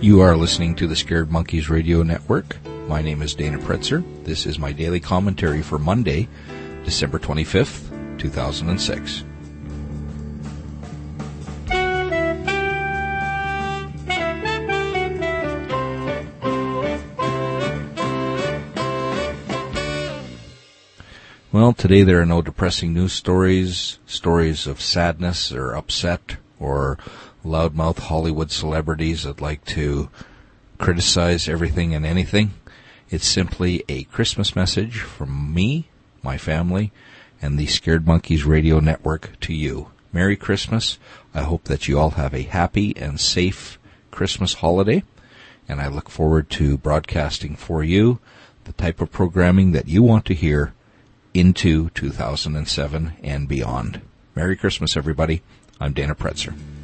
You are listening to the Scared Monkeys Radio Network. My name is Dana Pretzer. This is my daily commentary for Monday, December 25th, 2006. Well, today there are no depressing news stories of sadness or upset, or loudmouth Hollywood celebrities that like to criticize everything and anything. It's simply a Christmas message from me, my family, and the Scared Monkeys Radio Network to you. Merry Christmas. I hope that you all have a happy and safe Christmas holiday, and I look forward to broadcasting for you the type of programming that you want to hear into 2007 and beyond. Merry Christmas, everybody. I'm Dana Pretzer.